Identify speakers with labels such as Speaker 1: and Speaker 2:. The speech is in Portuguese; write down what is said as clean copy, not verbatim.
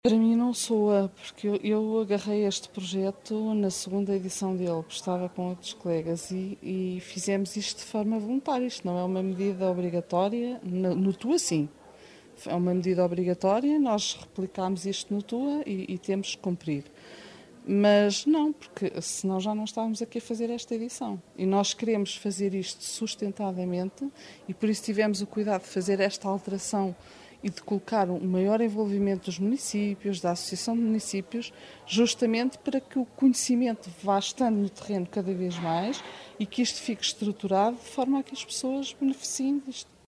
Speaker 1: Para mim não soa, porque eu agarrei este projeto na segunda edição dele, estava com outros colegas e fizemos isto de forma voluntária. Isto não é uma medida obrigatória, no TUA sim, é uma medida obrigatória, nós replicámos isto no TUA e temos que cumprir. Mas não, porque senão já não estávamos aqui a fazer esta edição. E nós queremos fazer isto sustentadamente e por isso tivemos o cuidado de fazer esta alteração e de colocar um maior envolvimento dos municípios, da Associação de Municípios, justamente para que o conhecimento vá estando no terreno cada vez mais e que isto fique estruturado de forma a que as pessoas beneficiem disto.